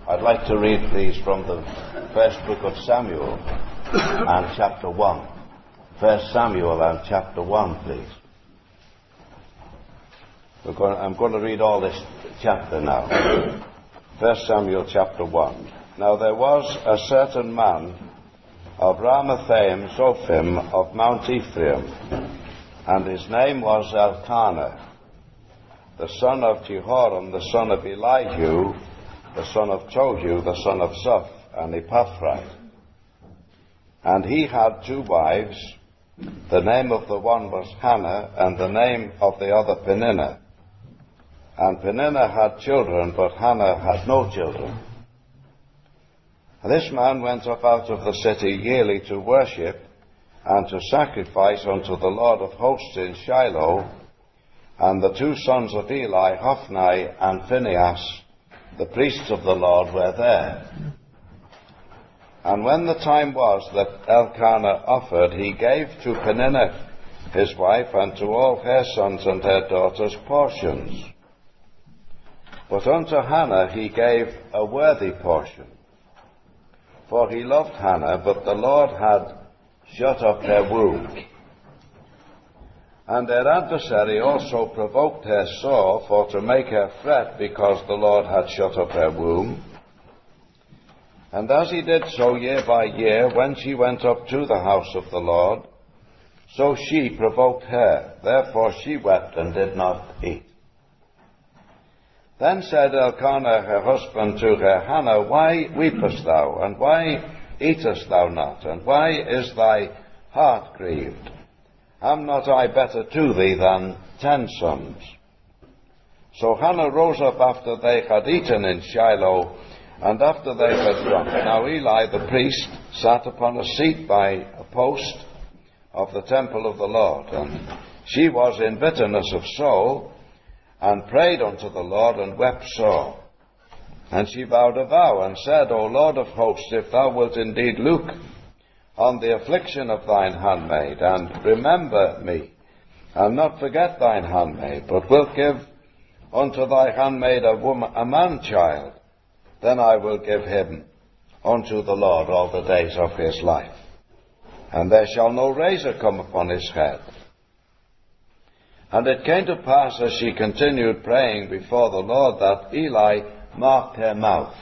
I'd like to read, please, from the first book of Samuel and chapter 1. 1 Samuel and chapter 1, please. I'm going to read all this chapter now. 1 Samuel chapter 1. Now there was a certain man of Ramathaim Zophim of Mount Ephraim, and his name was Elkanah, the son of Jehoram, the son of Elihu, the son of Tohu, the son of Zoph, an Ephrathite. And he had 2 wives. The name of the one was Hannah, and the name of the other Peninnah. And Peninnah had children, but Hannah had no children. And this man went up out of the city yearly to worship and to sacrifice unto the Lord of hosts in Shiloh. And the 2 sons of Eli, Hophni and Phinehas, the priests of the Lord, were there. And when the time was that Elkanah offered, he gave to Peninnah his wife and to all her sons and her daughters portions. But unto Hannah he gave a worthy portion. For he loved Hannah, but the Lord had shut up her womb. And her adversary also provoked her sore, for to make her fret, because the Lord had shut up her womb. And as he did so year by year, when she went up to the house of the Lord, so she provoked her. Therefore she wept and did not eat. Then said Elkanah her husband to her, Hannah, why weepest thou, and why eatest thou not, and why is thy heart grieved? Am not I better to thee than 10 sons? So Hannah rose up after they had eaten in Shiloh, and after they had drunk. Now Eli the priest sat upon a seat by a post of the temple of the Lord, and she was in bitterness of soul, and prayed unto the Lord, and wept sore. And she vowed a vow, and said, O Lord of hosts, if thou wilt indeed look on the affliction of thine handmaid, and remember me, and not forget thine handmaid, but wilt give unto thy handmaid a man-child, then I will give him unto the Lord all the days of his life, and there shall no razor come upon his head. And it came to pass, as she continued praying before the Lord, that Eli marked her mouth.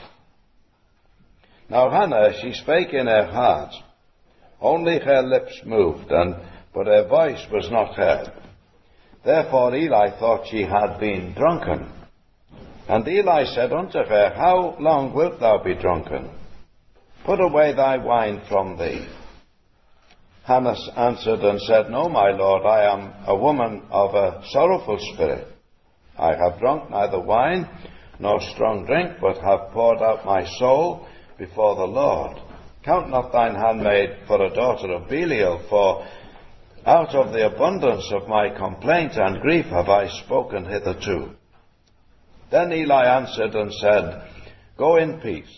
Now Hannah, she spake in her heart, only her lips moved, but her voice was not heard. Therefore Eli thought she had been drunken. And Eli said unto her, How long wilt thou be drunken? Put away thy wine from thee. Hannah answered and said, No, my lord, I am a woman of a sorrowful spirit. I have drunk neither wine nor strong drink, but have poured out my soul before the Lord. Count not thine handmaid for a daughter of Belial, for out of the abundance of my complaint and grief have I spoken hitherto. Then Eli answered and said, Go in peace,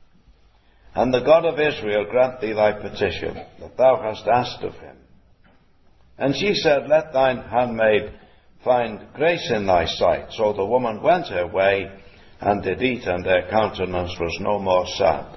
and the God of Israel grant thee thy petition, that thou hast asked of him. And she said, Let thine handmaid find grace in thy sight. So the woman went her way, and did eat, and her countenance was no more sad.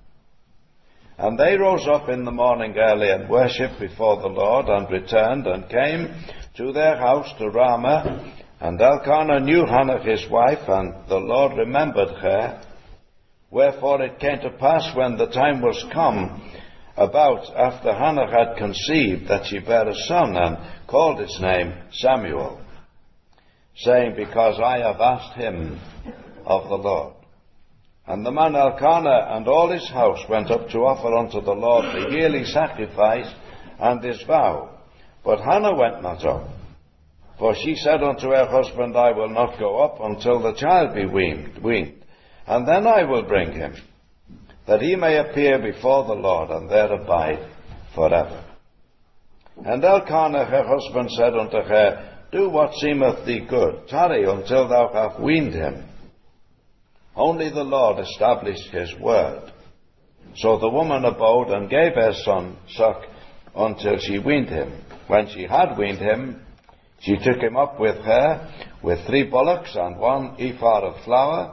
And they rose up in the morning early, and worshipped before the Lord, and returned, and came to their house to Ramah. And Elkanah knew Hannah his wife, and the Lord remembered her. Wherefore it came to pass, when the time was come, about after Hannah had conceived, that she bare a son, and called his name Samuel, saying, Because I have asked him of the Lord. And the man Elkanah and all his house went up to offer unto the Lord the yearly sacrifice and his vow. But Hannah went not up, for she said unto her husband, I will not go up until the child be weaned, and then I will bring him, that he may appear before the Lord, and there abide forever. And Elkanah her husband said unto her, Do what seemeth thee good, tarry until thou have weaned him. Only the Lord established his word. So the woman abode, and gave her son suck until she weaned him. When she had weaned him, she took him up with her, with 3 bullocks and 1 ephah of flour,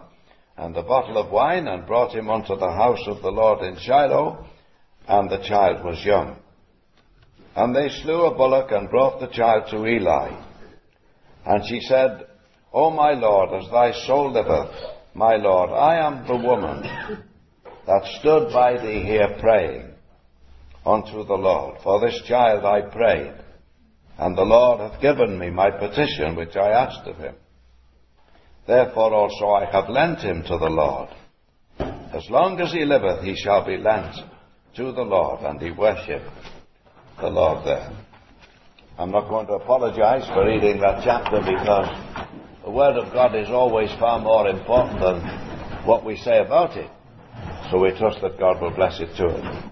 and a bottle of wine, and brought him unto the house of the Lord in Shiloh, and the child was young. And they slew a bullock, and brought the child to Eli. And she said, O my Lord, as thy soul liveth, my Lord, I am the woman that stood by thee here praying unto the Lord. For this child I prayed, and the Lord hath given me my petition which I asked of him. Therefore also I have lent him to the Lord. As long as he liveth, he shall be lent to the Lord. And he worshipped the Lord there. I'm not going to apologize for reading that chapter, because the Word of God is always far more important than what we say about it. So we trust that God will bless it to us.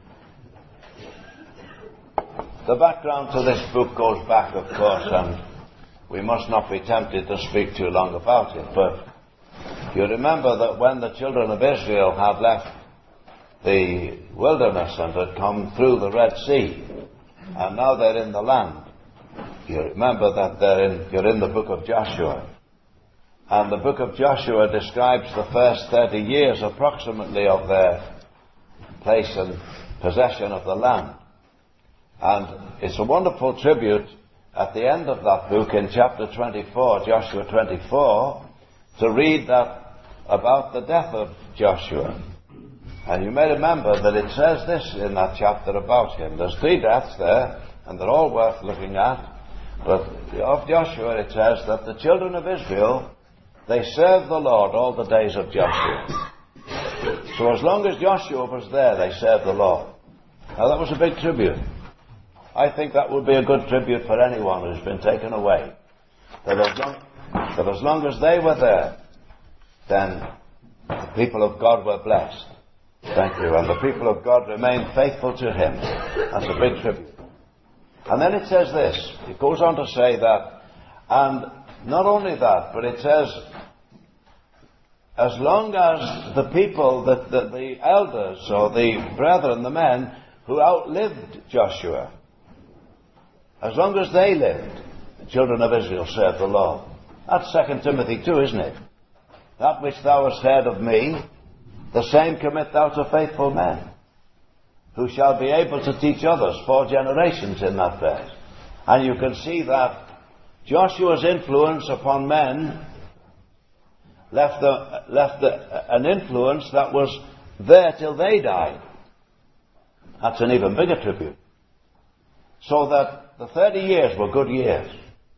The background to this book goes back, of course, and we must not be tempted to speak too long about it. But you remember that when the children of Israel had left the wilderness and had come through the Red Sea, and now they're in the land, you remember that you're in the book of Joshua. And the book of Joshua describes the first 30 years approximately of their place and possession of the land. And it's a wonderful tribute at the end of that book in chapter 24, Joshua 24, to read that about the death of Joshua. And you may remember that it says this in that chapter about him. There's 3 deaths there, and they're all worth looking at. But of Joshua it says that the children of Israel, they served the Lord all the days of Joshua. So as long as Joshua was there, they served the Lord. Now that was a big tribute. I think that would be a good tribute for anyone who's been taken away. That as long as they were there, then the people of God were blessed. Thank you. And the people of God remained faithful to him. That's a big tribute. And then it says this. It goes on to say that, and not only that, but it says, as long as the people, the elders or the brethren, the men who outlived Joshua, as long as they lived, the children of Israel served the Lord. That's 2 Timothy 2, isn't it? That which thou hast heard of me, the same commit thou to faithful men, who shall be able to teach others 4 generations in that verse. And you can see that Joshua's influence upon men left an influence that was there till they died. That's an even bigger tribute. So that the 30 years were good years.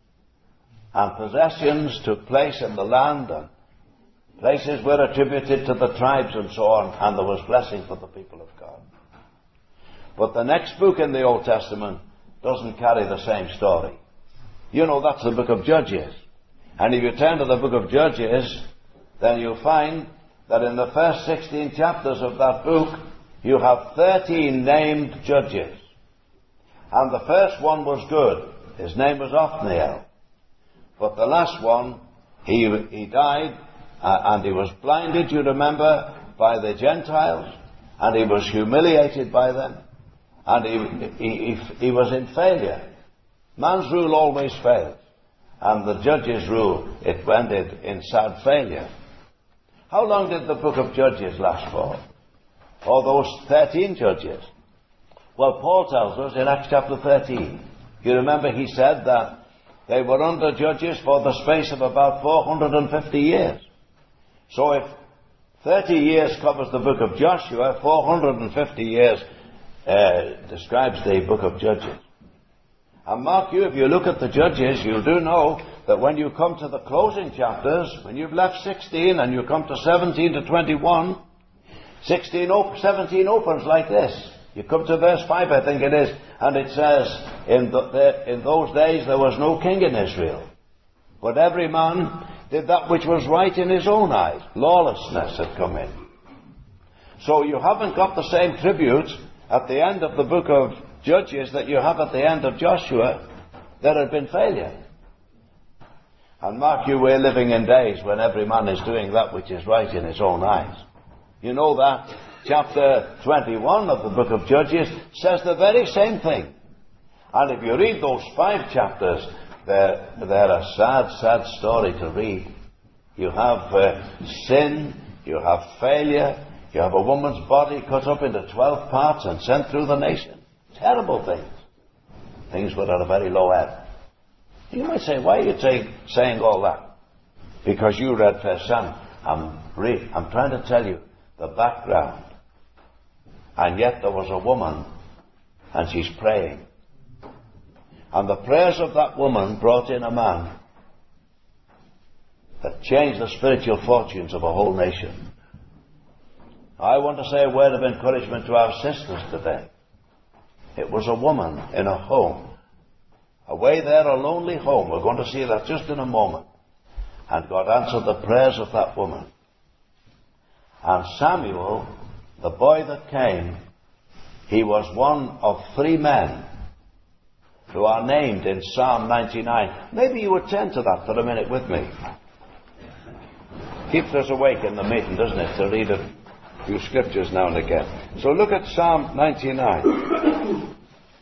And possessions took place in the land, and places were attributed to the tribes and so on, and there was blessing for the people of God. But the next book in the Old Testament doesn't carry the same story. You know, that's the book of Judges. And if you turn to the book of Judges, then you'll find that in the first 16 chapters of that book, you have 13 named judges. And the first one was good. His name was Othniel. But the last one, he died, and he was blinded, you remember, by the Gentiles, and he was humiliated by them, and he was in failure. Man's rule always fails, and the judge's rule, it ended in sad failure. How long did the book of Judges last for? All those 13 judges. Well, Paul tells us in Acts chapter 13, you remember he said that they were under judges for the space of about 450 years. So if 30 years covers the book of Joshua, 450 years describes the book of Judges. And mark you, if you look at the Judges, you do know that when you come to the closing chapters, when you've left 16 and you come to 17 to 21, 17 opens like this. You come to verse 5, I think it is, and it says, in those days there was no king in Israel, but every man did that which was right in his own eyes. Lawlessness had come in. So you haven't got the same tribute at the end of the book of Judges that you have at the end of Joshua. There had been failure. And mark you, we're living in days when every man is doing that which is right in his own eyes. You know that chapter 21 of the book of Judges says the very same thing. And if you read those 5 chapters, they're a sad, sad story to read. You have sin, You have failure. You have a woman's body cut up into 12 parts and sent through the nation. Terrible things. Things were at a very low ebb. You might say, why are you saying all that? Because you read 1 Samuel. I'm trying to tell you the background. And yet there was a woman, and she's praying. And the prayers of that woman brought in a man that changed the spiritual fortunes of a whole nation. I want to say a word of encouragement to our sisters today. It was a woman in a home. Away there, a lonely home. We're going to see that just in a moment. And God answered the prayers of that woman. And Samuel, the boy that came, he was one of 3 men who are named in Psalm 99. Maybe you would turn to that for a minute with me. Keeps us awake in the meeting, doesn't it, to read a few scriptures now and again. So look at Psalm 99.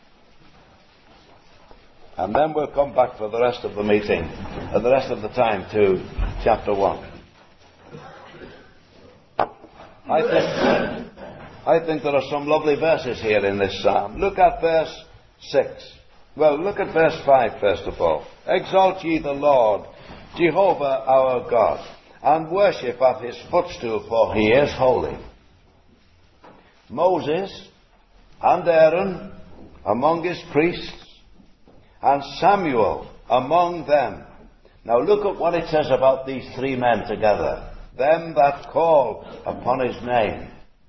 And then we'll come back for the rest of the meeting, and the rest of the time to chapter 1. I think there are some lovely verses here in this psalm. Look at verse 6. Well, look at verse 5 first of all. Exalt ye the Lord, Jehovah our God, and worship at his footstool, for he is holy. Moses and Aaron among his priests, and Samuel among them. Now look at what it says about these 3 men together. Them that call upon his name.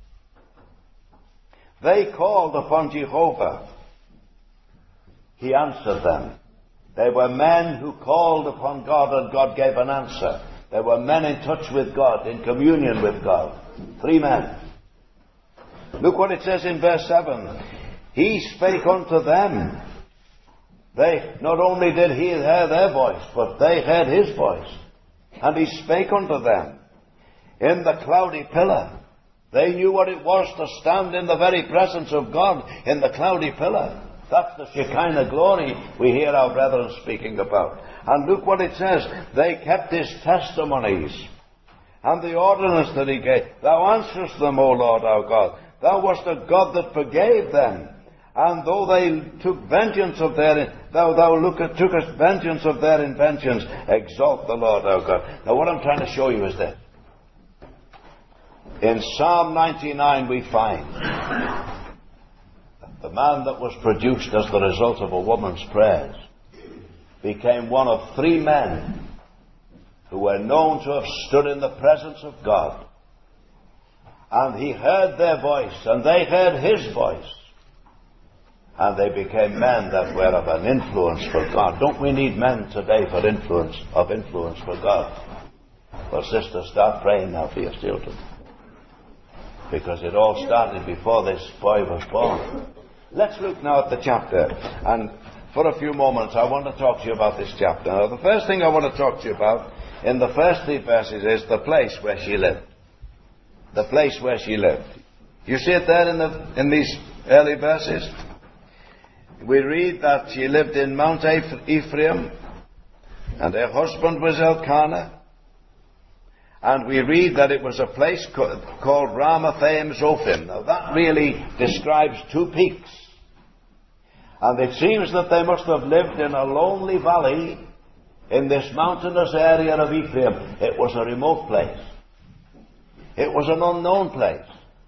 They called upon Jehovah. He answered them. They were men who called upon God, and God gave an answer. They were men in touch with God, in communion with God. 3 men. Look what it says in verse 7. He spake unto them. They, not only did he hear their voice, but they heard his voice. And he spake unto them in the cloudy pillar. They knew what it was to stand in the very presence of God in the cloudy pillar. That's the Shekinah glory we hear our brethren speaking about. And look what it says. They kept his testimonies and the ordinance that he gave. Thou answerest them, O Lord our God. Thou wast a God that forgave them. And though they took vengeance of tookest vengeance of their inventions, exalt the Lord our God. Now what I'm trying to show you is this. In Psalm 99 we find that the man that was produced as the result of a woman's prayers became one of 3 men who were known to have stood in the presence of God. And he heard their voice, and they heard his voice. And they became men that were of an influence for God. Don't we need men today for influence for God? Well, sisters, start praying now for your children. Because it all started before this boy was born. Let's look now at the chapter. And for a few moments I want to talk to you about this chapter. Now, the first thing I want to talk to you about in the first 3 verses is the place where she lived. The place where she lived. You see it there in these early verses? We read that she lived in Mount Ephraim, and her husband was Elkanah. And we read that it was a place called Ramathaim Zophim. Now that really describes 2 peaks. And it seems that they must have lived in a lonely valley in this mountainous area of Ephraim. It was a remote place. It was an unknown place.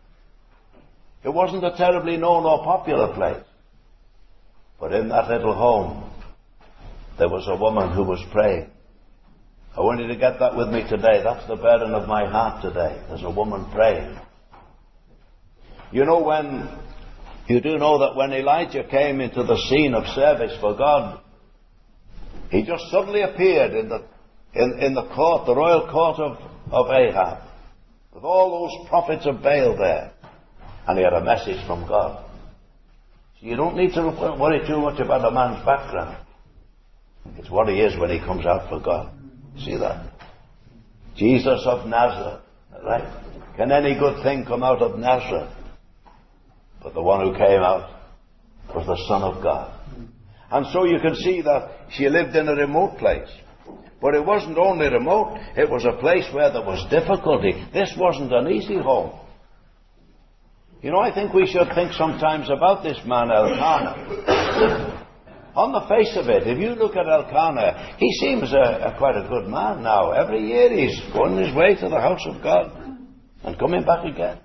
It wasn't a terribly known or popular place. But in that little home, there was a woman who was praying. I want you to get that with me today. That's the burden of my heart today. There's a woman praying. You do know that when Elijah came into the scene of service for God, he just suddenly appeared in the court, the royal court of Ahab, with all those prophets of Baal there. And he had a message from God. So you don't need to worry too much about a man's background. It's what he is when he comes out for God. See that? Jesus of Nazareth. Right? Can any good thing come out of Nazareth? But the one who came out was the Son of God. And so you can see that she lived in a remote place. But it wasn't only remote, it was a place where there was difficulty. This wasn't an easy home. You know, I think we should think sometimes about this man Elkanah. On the face of it, if you look at Elkanah, he seems quite a good man now. Every year he's going his way to the house of God and coming back again.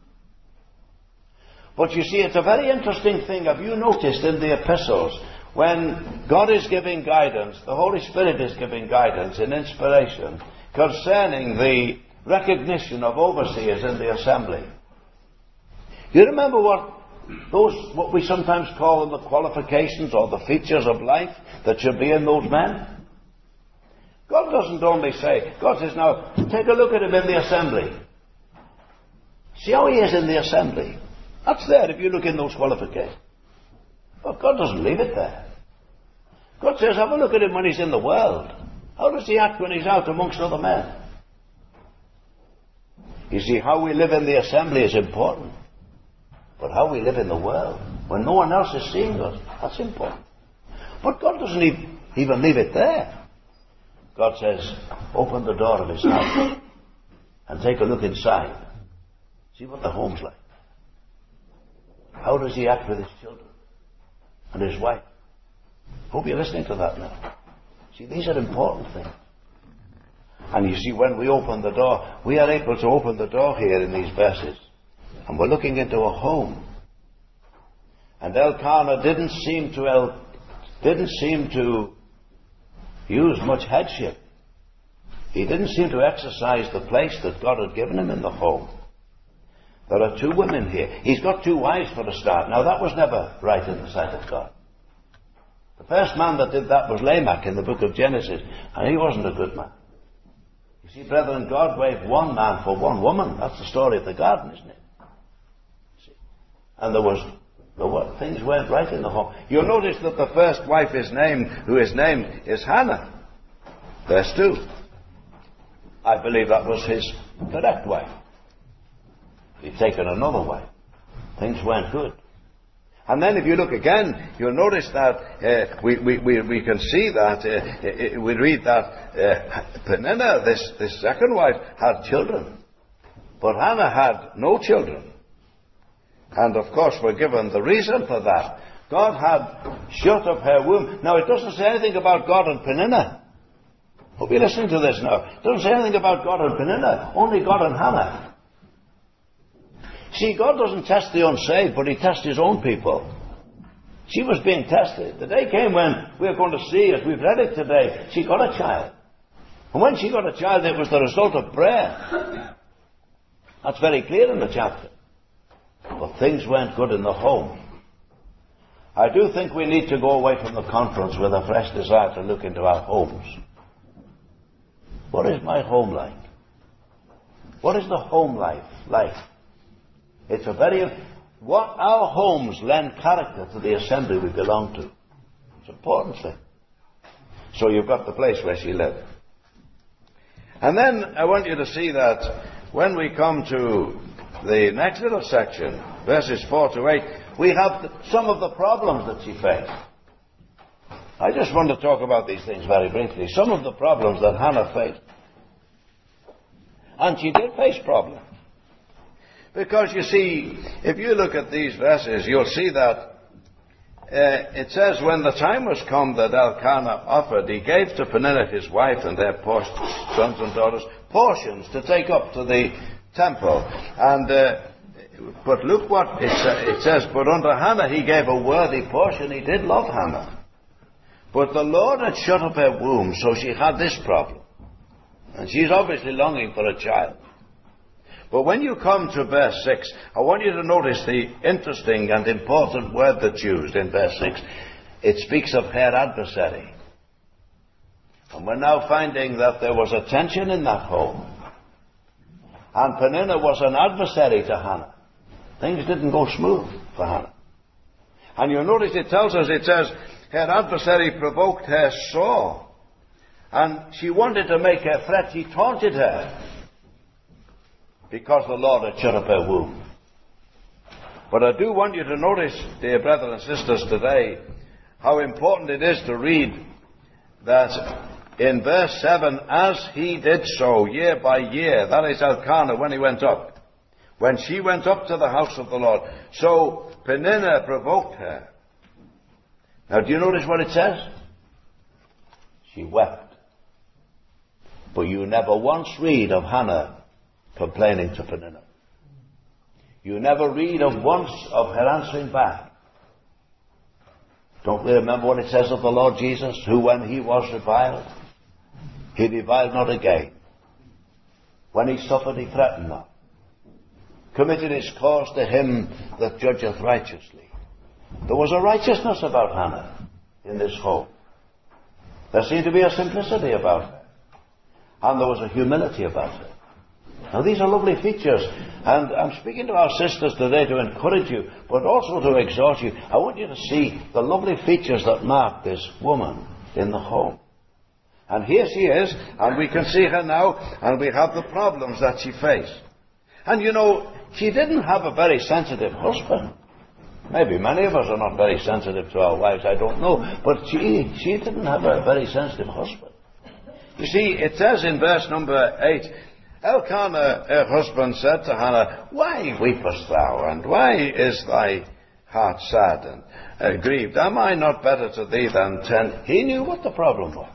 But you see, it's a very interesting thing. Have you noticed in the epistles, when God is giving guidance, the Holy Spirit is giving guidance and inspiration concerning the recognition of overseers in the assembly? You remember what we sometimes call them the qualifications or the features of life that should be in those men? God doesn't only say, God says, now, take a look at him in the assembly. See how he is in the assembly. That's there if you look in those qualifications. But God doesn't leave it there. God says, have a look at him when he's in the world. How does he act when he's out amongst other men? You see, how we live in the assembly is important. But how we live in the world, when no one else is seeing us, that's important. But God doesn't even leave it there. God says, open the door of his house and take a look inside. See what the home's like. How does he act with his children and his wife? Hope you're listening to that now. See, these are important things. And you see, when we open the door, we are able to open the door here in these verses. And we're looking into a home. And Elkanah didn't seem to use much headship. He didn't seem to exercise the place that God had given him in the home. There are two women here. He's got two wives for a start. Now that was never right in the sight of God. The first man that did that was Lamech in the book of Genesis. And he wasn't a good man. You see, brethren, God waved one man for one woman. That's the story of the garden, isn't it? And things weren't right in the home. You'll notice that the first wife is named Hannah. Verse 2. I believe that was his correct wife. He'd taken another wife. Things weren't good. And then if you look again, you'll notice that we can see that, we read that Peninnah, this second wife, had children. But Hannah had no children. And of course we're given the reason for that. God had shut up her womb. Now it doesn't say anything about God and Peninnah. Hope you're listening to this now. It doesn't say anything about God and Peninnah. Only God and Hannah. See, God doesn't test the unsaved, but he tests his own people. She was being tested. The day came when we're going to see, as we've read it today, she got a child. And when she got a child, it was the result of prayer. That's very clear in the chapter. But things weren't good in the home. I do think we need to go away from the conference with a fresh desire to look into our homes. What is my home like? What is the home life like? It's what our homes lend character to the assembly we belong to. It's an important thing. So you've got the place where she lived. And then I want you to see that when we come to the next little section, verses 4 to 8, we have some of the problems that she faced. I just want to talk about these things very briefly. Some of the problems that Hannah faced. And she did face problems. Because you see, if you look at these verses, you'll see that it says, when the time was come that Elkanah offered, he gave to Peninnah his wife and their sons and daughters portions to take up to the temple. And but look what it says, but unto Hannah he gave a worthy portion. He did love Hannah. But the Lord had shut up her womb, so she had this problem. And she's obviously longing for a child. But when you come to verse 6, I want you to notice the interesting and important word that's used in verse 6. It speaks of her adversary. And we're now finding that there was a tension in that home. And Peninnah was an adversary to Hannah. Things didn't go smooth for Hannah. And you'll notice it says, her adversary provoked her sore. And she wanted to make her fret. He taunted her. Because the Lord had shut up her womb. But I do want you to notice, dear brothers and sisters, today, how important it is to read that in verse 7, as he did so year by year, that is Elkanah when he went up, when she went up to the house of the Lord, so Peninnah provoked her. Now do you notice what it says? She wept. But you never once read of Hannah complaining to Peninnah. You never read of once of her answering back. Don't we remember what it says of the Lord Jesus, who when he was reviled, he reviled not again. When he suffered, he threatened not. Committed his cause to him that judgeth righteously. There was a righteousness about Hannah in this home. There seemed to be a simplicity about her. And there was a humility about her. Now these are lovely features, and I'm speaking to our sisters today to encourage you, but also to exhort you. I want you to see the lovely features that mark this woman in the home. And here she is, and we can see her now, and we have the problems that she faced. And you know, she didn't have a very sensitive husband. Maybe many of us are not very sensitive to our wives, I don't know, but she didn't have a very sensitive husband. You see, it says in verse number 8, Elkanah, her husband, said to Hannah, why weepest thou, and why is thy heart sad and grieved? Am I not better to thee than 10? He knew what the problem was.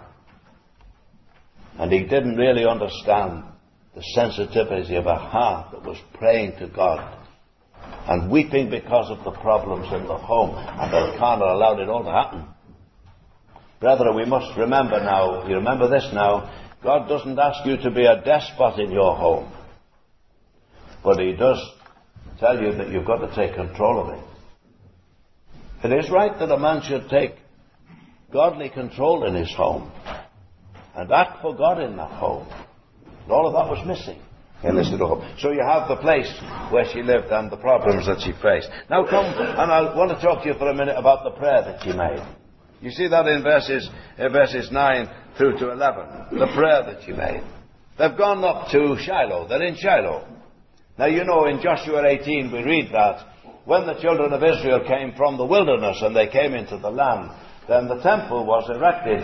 And he didn't really understand the sensitivity of a heart that was praying to God and weeping because of the problems in the home. And Elkanah allowed it all to happen. Brethren, we must remember now, you remember this now, God doesn't ask you to be a despot in your home. But he does tell you that you've got to take control of it. It is right that a man should take godly control in his home and act for God in that home. And all of that was missing in this little home. So you have the place where she lived and the problems that she faced. Now come, and I want to talk to you for a minute about the prayer that she made. You see that in verses 9 through to 11, the prayer that she made. They've gone up to Shiloh. They're in Shiloh. Now you know in Joshua 18 we read that when the children of Israel came from the wilderness and they came into the land, then the temple was erected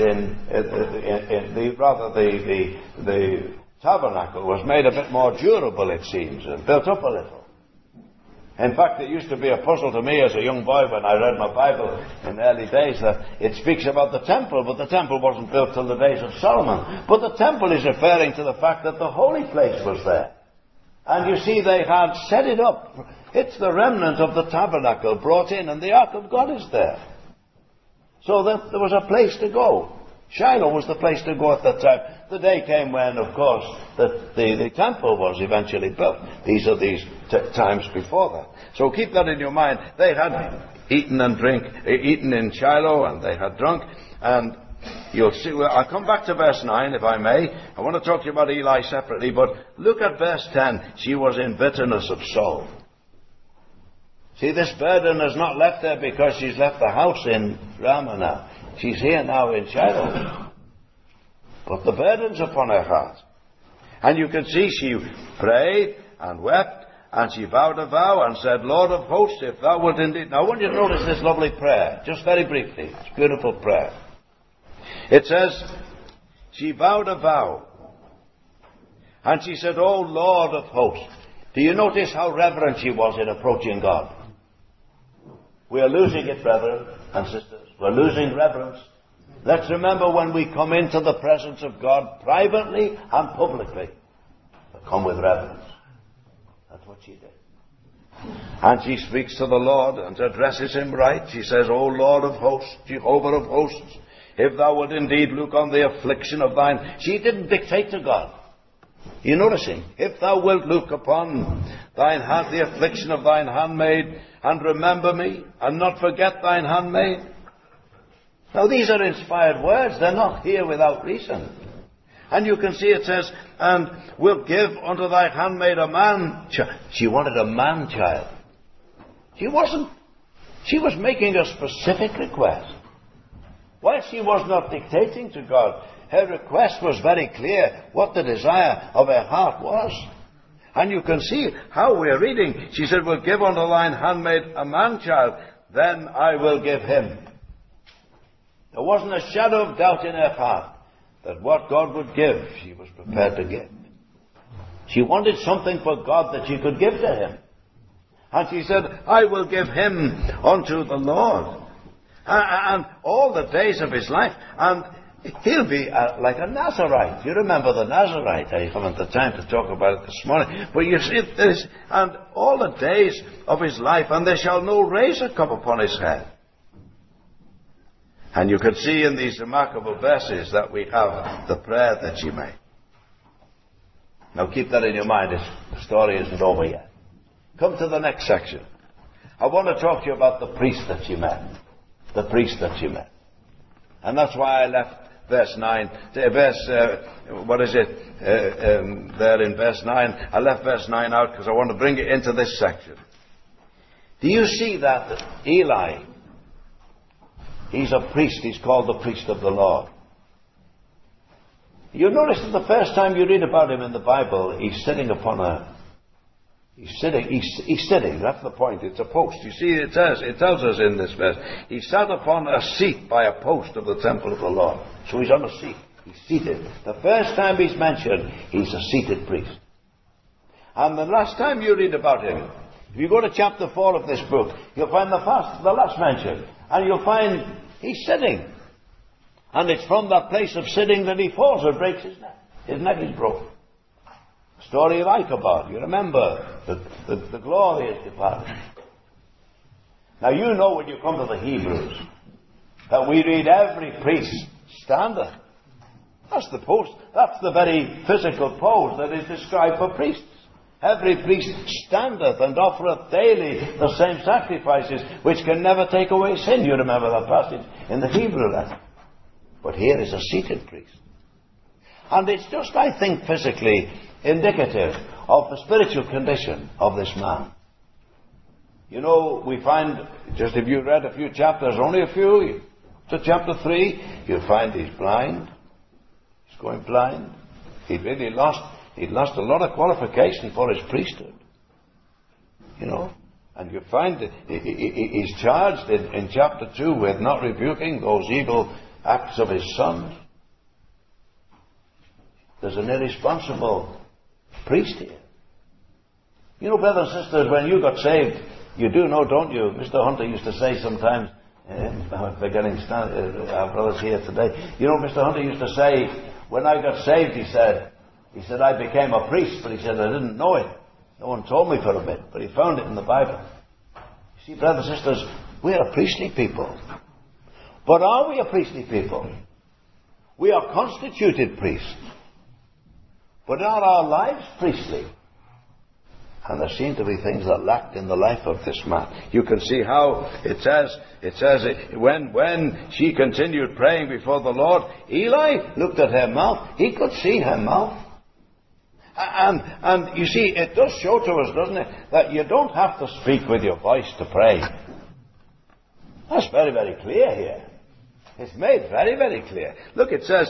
the tabernacle was made a bit more durable, it seems, and built up a little. In fact, it used to be a puzzle to me as a young boy when I read my Bible in the early days that it speaks about the temple, but the temple wasn't built till the days of Solomon. But the temple is referring to the fact that the holy place was there. And you see, they had set it up. It's the remnant of the tabernacle brought in, and the Ark of God is there. So that there was a place to go. Shiloh was the place to go at that time. The day came when, of course, the temple was eventually built. These are times before that. So keep that in your mind. They had eaten in Shiloh, and they had drunk. And you'll see, I'll come back to verse 9, if I may. I want to talk to you about Eli separately, but look at verse 10. She was in bitterness of soul. See, this burden has not left her because she's left the house in Ramah now. She's here now in Shiloh. But the burden's upon her heart. And you can see she prayed and wept, and she vowed a vow and said, Lord of hosts, if thou wilt indeed... Now I want you to notice this lovely prayer, just very briefly. It's a beautiful prayer. It says, she vowed a vow. And she said, O Lord of hosts. Do you notice how reverent she was in approaching God? We are losing it, brethren and sisters. We're losing reverence. Let's remember when we come into the presence of God privately and publicly, to come with reverence. That's what she did. And she speaks to the Lord and addresses him right. She says, O Lord of hosts, Jehovah of hosts, if thou wilt indeed look on the affliction of thine... She didn't dictate to God. You're noticing? If thou wilt look upon thine hand, the affliction of thine handmaid, and remember me, and not forget thine handmaid. Now these are inspired words. They're not here without reason. And you can see it says, and wilt give unto thy handmaid a man child. She wanted a man child. She was making a specific request. While she was not dictating to God, her request was very clear what the desire of her heart was. And you can see how we're reading. She said, will give unto thine handmaid a man child, then I will give him. There wasn't a shadow of doubt in her heart that what God would give, she was prepared to give. She wanted something for God that she could give to him. And she said, I will give him unto the Lord. And all the days of his life. And he'll be like a Nazarite. You remember the Nazarite. I haven't the time to talk about it this morning. But you see this. And all the days of his life. And there shall no razor come upon his head. And you can see in these remarkable verses that we have the prayer that she made. Now keep that in your mind. The story isn't over yet. Come to the next section. I want to talk to you about the priest that she met. The priest that she met. And that's why I left verse 9. There in verse 9. I left verse 9 out because I want to bring it into this section. Do you see that Eli, he's a priest. He's called the priest of the Lord. You notice that the first time you read about him in the Bible, he's sitting upon a... He's sitting, that's the point. It's a post. You see, it tells us in this verse, he sat upon a seat by a post of the temple of the Lord. So he's on a seat. He's seated. The first time he's mentioned, he's a seated priest. And the last time you read about him, if you go to chapter 4 of this book, you'll find the last mention. And you'll find he's sitting. And it's from that place of sitting that he falls and breaks his neck. His neck is broken. Story of Ichabod. You remember the glory is departed. Now you know when you come to the Hebrews that we read every priest standeth. That's the post. That's the very physical pose that is described for priests. Every priest standeth and offereth daily the same sacrifices which can never take away sin. You remember that passage in the Hebrew letter. But here is a seated priest. And it's just, I think, physically indicative of the spiritual condition of this man. You know, we find, just if you read a few chapters, only a few, to chapter 3, you find he's blind. He's going blind. He'd lost a lot of qualification for his priesthood. You know, and you find that he's charged in chapter 2 with not rebuking those evil acts of his sons. There's an irresponsible priest here. You know, brothers and sisters, when you got saved, you do know, don't you? Mr. Hunter used to say sometimes, forgetting our brothers here today, you know, Mr. Hunter used to say, when I got saved, he said, I became a priest, but he said, I didn't know it. No one told me for a bit, but he found it in the Bible. You see, brothers and sisters, we're a priestly people. But are we a priestly people? We are constituted priests. But are our lives priestly? And there seem to be things that lacked in the life of this man. You can see how it says when she continued praying before the Lord, Eli looked at her mouth. He could see her mouth. And you see, it does show to us, doesn't it, that you don't have to speak with your voice to pray. That's very, very clear here. It's made very, very clear. Look, it says,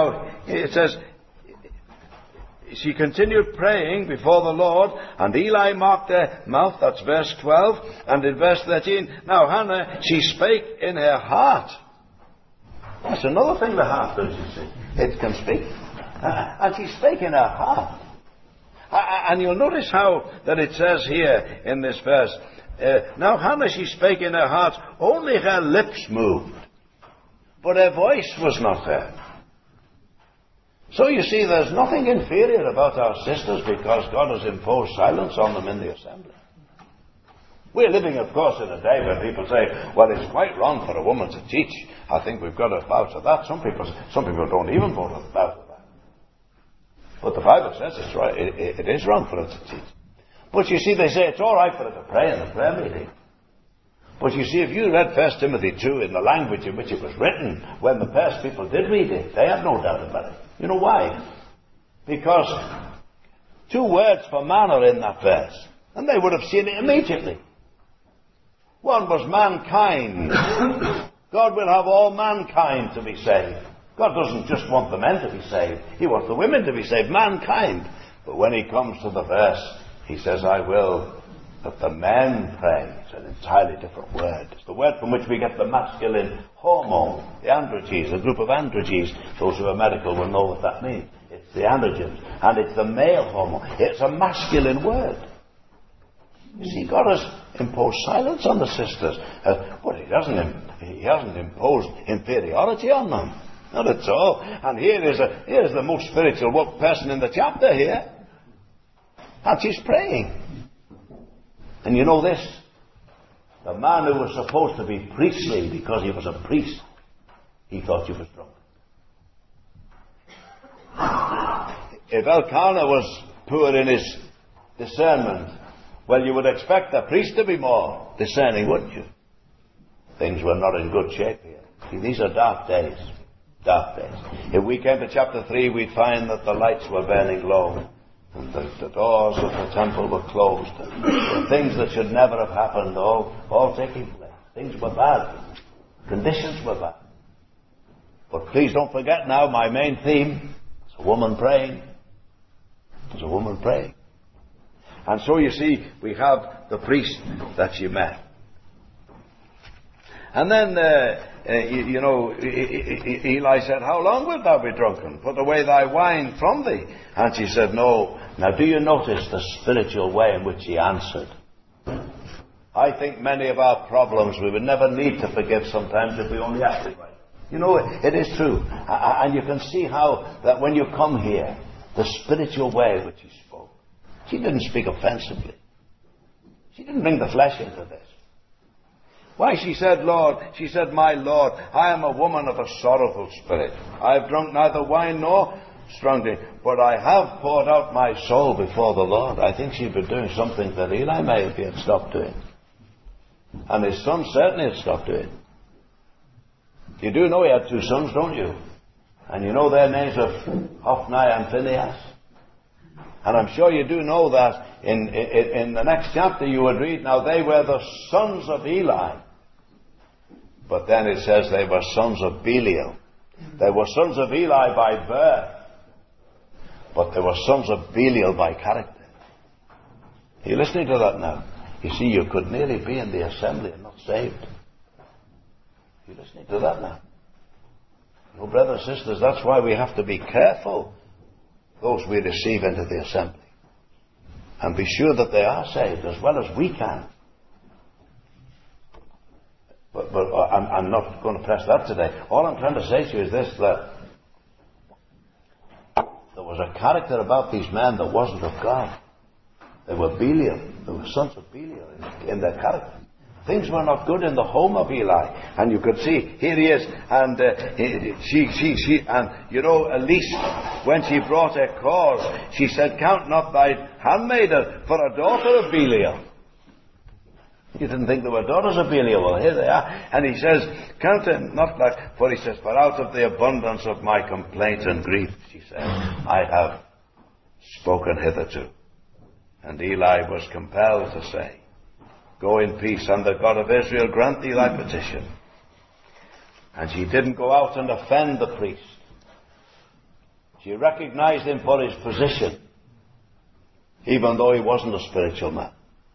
she continued praying before the Lord, and Eli marked her mouth. That's verse 12. And in verse 13, now Hannah, she spake in her heart. That's another thing the heart does, you see. It can speak. And she spake in her heart. And you'll notice how that it says here in this verse, now Hannah, she spake in her heart, only her lips moved, but her voice was not heard. So you see, there's nothing inferior about our sisters because God has imposed silence on them in the assembly. We're living, of course, in a day where people say, well, it's quite wrong for a woman to teach. I think we've got to bow to that. Some people don't even bow to that. But the Bible says it's right. It is wrong for her to teach. But you see, they say it's all right for her to pray in the prayer meeting. But you see, if you read 1 Timothy 2 in the language in which it was written, when the first people did read it, they had no doubt about it. You know why? Because 2 words for man are in that verse. And they would have seen it immediately. One was mankind. God will have all mankind to be saved. God doesn't just want the men to be saved. He wants the women to be saved. Mankind. But when he comes to the verse, he says, I will that the men pray. It's an entirely different word. It's the word from which we get the masculine hormone, the androgens, a group of androgens. Those who are medical will know what that means. It's the androgens, and it's the male hormone. It's a masculine word. You see, God has imposed silence on the sisters. But He hasn't imposed inferiority on them. Not at all. And here is the most spiritual person in the chapter here. And she's praying. And you know this. The man who was supposed to be priestly because he was a priest, he thought she was drunk. If Elkanah was poor in his discernment, well, you would expect the priest to be more discerning, wouldn't you? Things were not in good shape here. See, these are dark days. Dark days. If we came to chapter 3, we'd find that the lights were burning low, and the doors of the temple were closed, and things that should never have happened, all taking place. Things were bad. Conditions were bad. But please don't forget now, my main theme is a woman praying. There's a woman praying. And so you see, we have the priest that she met. And then, Eli said, how long wilt thou be drunken? Put away thy wine from thee. And she said, no. Now, do you notice the spiritual way in which he answered? I think many of our problems we would never need to forgive sometimes if we only acted right. You know, it is true. And you can see how that when you come here, the spiritual way in which he spoke. She didn't speak offensively. She didn't bring the flesh into this. Why, she said, my Lord, I am a woman of a sorrowful spirit. I have drunk neither wine nor strong drink, but I have poured out my soul before the Lord. I think she'd been doing something that Eli maybe had stopped doing. And his son certainly had stopped doing. You do know he had 2 sons, don't you? And you know their names of Hophni and Phinehas. And I'm sure you do know that in the next chapter you would read, now they were the sons of Eli. But then it says they were sons of Belial. They were sons of Eli by birth, but they were sons of Belial by character. Are you listening to that now? You see, you could nearly be in the assembly and not saved. Are you listening to that now? No, brothers and sisters, that's why we have to be careful those we receive into the assembly. And be sure that they are saved as well as we can. But I'm not going to press that today. All I'm trying to say to you is this, that there was a character about these men that wasn't of God. They were Belial. They were sons of Belial in their character. Things were not good in the home of Eli. And you could see, here he is, and Elise, when she brought her cause, she said, count not thy handmaiden for a daughter of Belial. You didn't think they were daughters of Belial. Well, here they are. And he says, count it not that, for he says, for out of the abundance of my complaint and grief, she said, I have spoken hitherto. And Eli was compelled to say, go in peace, and the God of Israel grant thee thy petition. And she didn't go out and offend the priest. She recognized him for his position, even though he wasn't a spiritual man.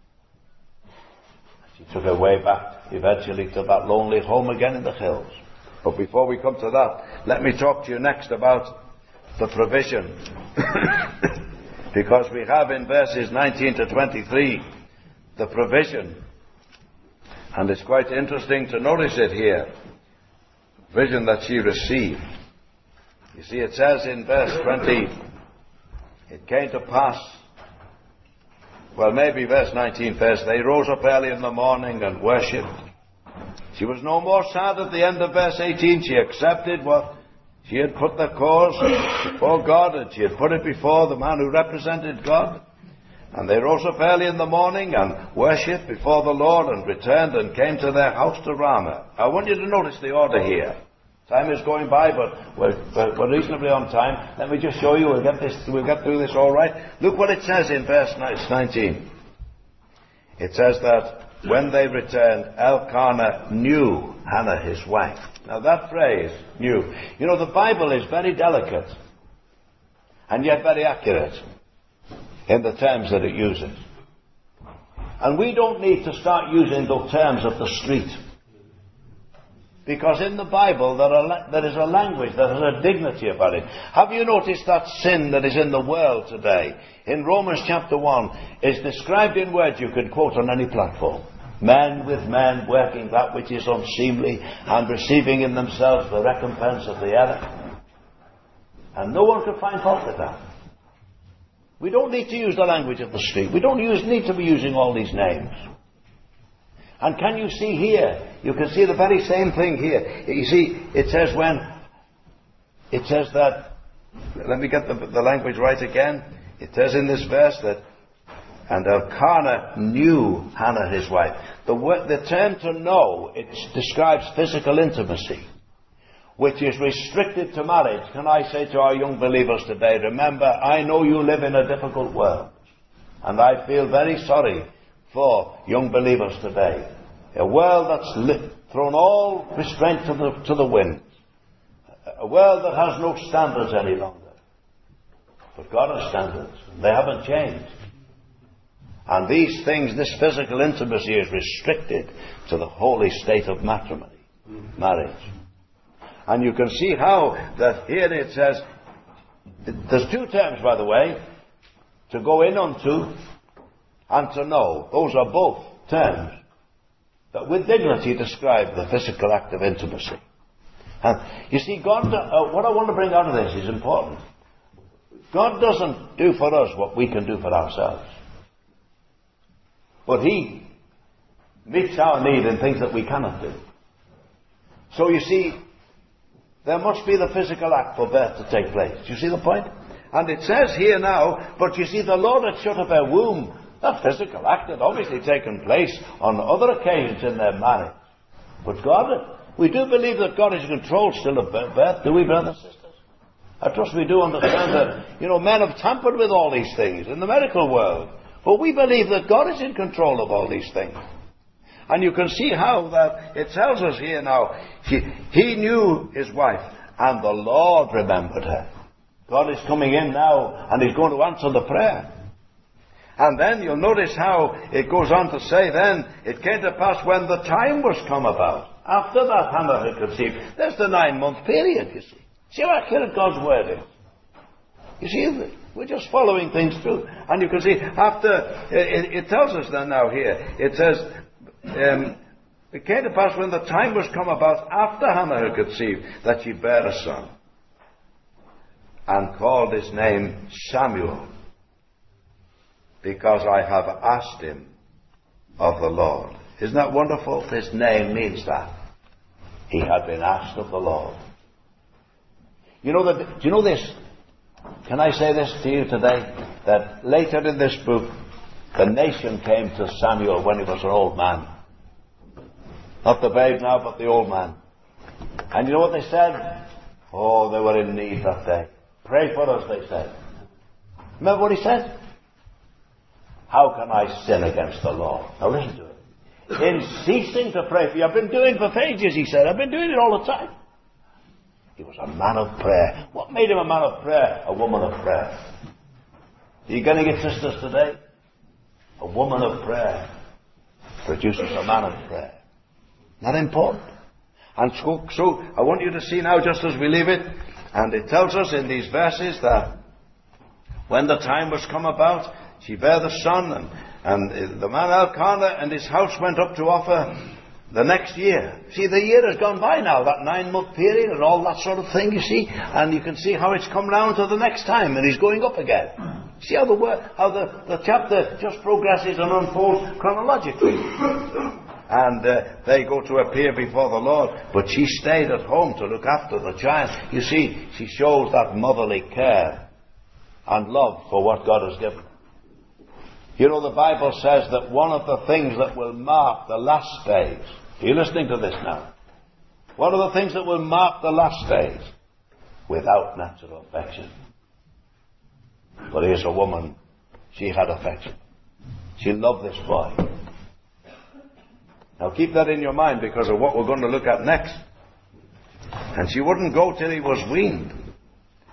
She took her way back eventually to that lonely home again in the hills. But before we come to that, let me talk to you next about the provision. Because we have in verses 19 to 23 the provision. And it's quite interesting to notice it here. Vision that she received. You see, it says in verse 20, it came to pass, well, maybe verse 19 first, they rose up early in the morning and worshipped. She was no more sad at the end of verse 18. She accepted what she had put the cause before God, and she had put it before the man who represented God. And they rose up early in the morning and worshipped before the Lord and returned and came to their house to Ramah. I want you to notice the order here. Time is going by, but we're reasonably on time. Let me just show you. We'll get through this all right. Look what it says in verse 19. It says that when they returned, Elkanah knew Hannah his wife. Now that phrase, knew. You know, the Bible is very delicate and yet very accurate in the terms that it uses. And we don't need to start using the terms of the street. Because in the Bible there is a language that has a dignity about it. Have you noticed that sin that is in the world today, in Romans chapter 1, is described in words you could quote on any platform? Men with men working that which is unseemly and receiving in themselves the recompense of the other. And no one could find fault with that. We don't need to use the language of the street. We don't need to be using all these names. And can you see here? You can see the very same thing here. You see, it says that, let me get the language right again. It says in this verse that, and Elkanah knew Hannah his wife. The term to know, it describes physical intimacy, which is restricted to marriage. Can I say to our young believers today, remember, I know you live in a difficult world. And I feel very sorry for young believers today. A world that's thrown all restraint to the wind. A world that has no standards any longer. But God has standards. They haven't changed. And these things, this physical intimacy is restricted to the holy state of matrimony, marriage. And you can see how that here it says, there's two terms, by the way, to go in unto and to know. Those are both terms that with dignity describe the physical act of intimacy. And you see, God, what I want to bring out of this is important. God doesn't do for us what we can do for ourselves. But He meets our need in things that we cannot do. So you see, there must be the physical act for birth to take place. Do you see the point? And it says here now, but you see, the Lord had shut up her womb. That physical act had obviously taken place on other occasions in their marriage. But God, we do believe that God is in control still of birth, do we, brothers and sisters? I trust we do understand that, men have tampered with all these things in the medical world. But we believe that God is in control of all these things. And you can see how that it tells us here now, he knew his wife, and the Lord remembered her. God is coming in now, and He's going to answer the prayer. And then you'll notice how it goes on to say, then it came to pass when the time was come about. After that Hannah had conceived. There's the 9-month period, you see. See how accurate God's word is. You see, we're just following things through. And you can see, after, it tells us then now here, it says, it came to pass when the time was come about, after Hannah had conceived, that she bare a son, and called his name Samuel, because I have asked him of the Lord. Isn't that wonderful? His name means that. He had been asked of the Lord. Do you know this? Can I say this to you today? That later in this book, the nation came to Samuel when he was an old man. Not the babe now, but the old man. And you know what they said? Oh, they were in need that day. Pray for us, they said. Remember what he said? How can I sin against the Lord? Now listen to it. In ceasing to pray for you, I've been doing for ages, he said. I've been doing it all the time. He was a man of prayer. What made him a man of prayer? A woman of prayer. Are you getting it, sisters, today? A woman of prayer produces a man of prayer. Not important. And so I want you to see now, just as we leave it, and it tells us in these verses that when the time was come about, she bare the son, and the man Elkanah and his house went up to offer the next year. See, the year has gone by now, that 9-month period and all that sort of thing, you see. And you can see how it's come round to the next time, and he's going up again. See how the chapter just progresses and unfolds chronologically. And they go to appear before the Lord, but she stayed at home to look after the child. You see, she shows that motherly care and love for what God has given. The Bible says that one of the things that will mark the last days, are you listening to this now? One of the things that will mark the last days, without natural affection. But here's a woman, she had affection. She loved this boy. Now keep that in your mind because of what we're going to look at next. And she wouldn't go till he was weaned.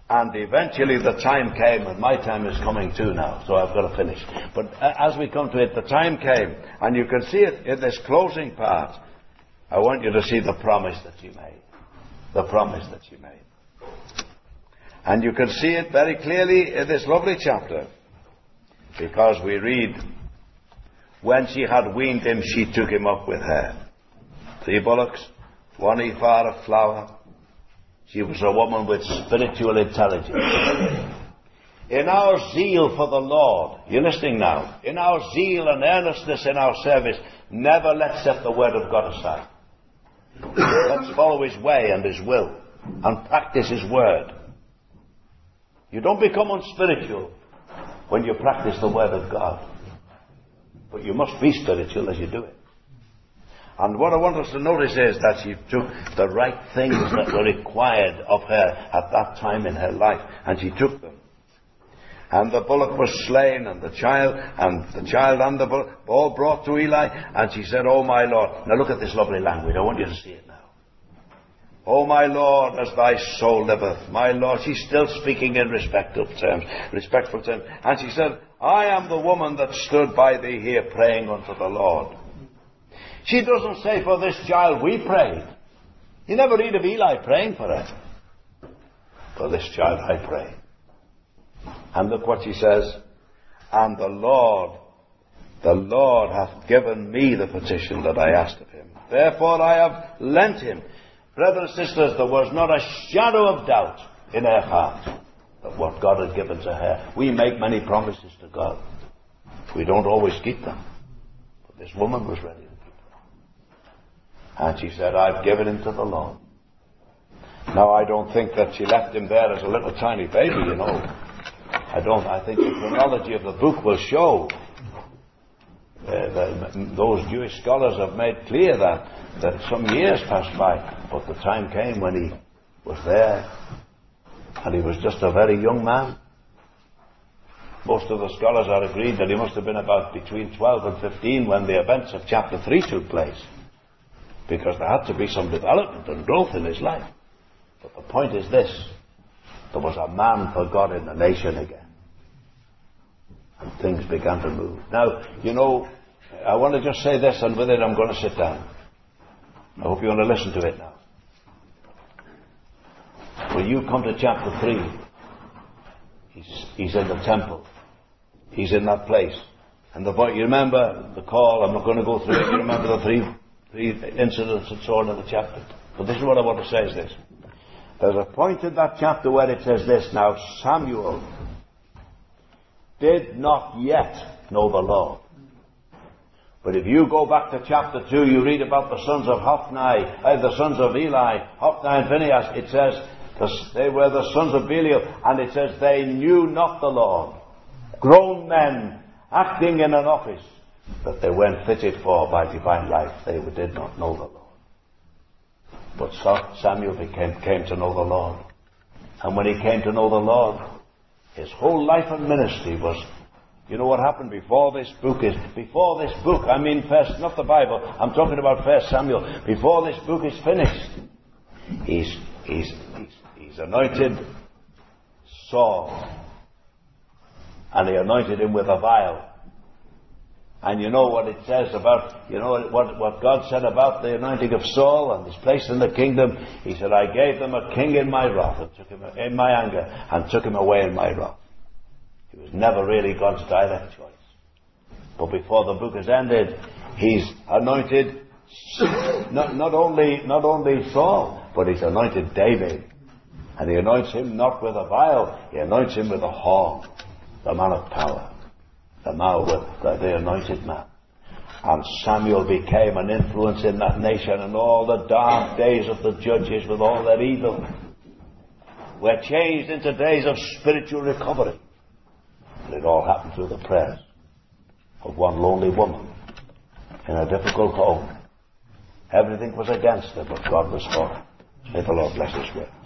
And eventually the time came, and my time is coming too now, so I've got to finish. But as we come to it, the time came, and you can see it in this closing part. I want you to see the promise that she made. The promise that she made. And you can see it very clearly in this lovely chapter, because we read, when she had weaned him, she took him up with her. 3 bullocks, 1 ephah of flour. She was a woman with spiritual intelligence. In our zeal for the Lord, you're listening now, in our zeal and earnestness in our service, never let's set the word of God aside. Let's follow his way and his will and practice his word. You don't become unspiritual when you practice the word of God. But you must be spiritual as you do it. And what I want us to notice is that she took the right things that were required of her at that time in her life, and she took them. And the bullock was slain, and the child and the bullock all brought to Eli, and she said, "Oh my Lord." Now look at this lovely language. I want you to see it now. "Oh my Lord, as thy soul liveth." My Lord, she's still speaking in respectful terms. And she said, "I am the woman that stood by thee here praying unto the Lord." She doesn't say, "For this child we prayed." You never read of Eli praying for her. "For this child I prayed." And look what she says. "And the Lord hath given me the petition that I asked of him. Therefore I have lent him." Brothers and sisters, there was not a shadow of doubt in her heart of what God had given to her. We make many promises to God. We don't always keep them. But this woman was ready. And she said, "I've given him to the Lord." Now, I don't think that she left him there as a little tiny baby, you know. I think the chronology of the book will show. Those Jewish scholars have made clear that some years passed by, but the time came when he was there, and he was just a very young man. Most of the scholars are agreed that he must have been about between 12 and 15 when the events of chapter 3 took place, because there had to be some development and growth in his life. But the point is this: there was a man for God in the nation again, and things began to move. Now, you know, I want to just say this, and with it I'm going to sit down. I hope you want to listen to it now. When you come to chapter 3, he's in the temple. He's in that place. And you remember the call. I'm not going to go through it. You remember the three incidents and so on in the chapter. But this is what I want to say is this. There's a point in that chapter where it says this: "Now Samuel did not yet know the Lord." But if you go back to chapter 2, you read about the sons of the sons of Eli, Hophni and Phinehas. It says they were the sons of Belial, and it says they knew not the Lord. Grown men acting in an office that they weren't fitted for by divine life. They did not know the Lord. But Samuel came to know the Lord. And when he came to know the Lord, his whole life and ministry was, you know what happened before this book, I mean first, not the Bible, I'm talking about 1 Samuel. Before this book is finished, he's anointed Saul. And he anointed him with a vial. And you know what it says about, you know what God said about the anointing of Saul and his place in the kingdom? He said, "I gave them a king in my wrath, and took him in my anger, and took him away in my wrath." It was never really God's direct choice. But before the book is ended, he's anointed not only Saul, but he's anointed David. And he anoints him not with a vial, he anoints him with a horn, the man of power. The anointed man. And Samuel became an influence in that nation, and all the dark days of the judges with all their evil were changed into days of spiritual recovery. And it all happened through the prayers of one lonely woman in a difficult home. Everything was against her, but God was for her. May the Lord bless His word.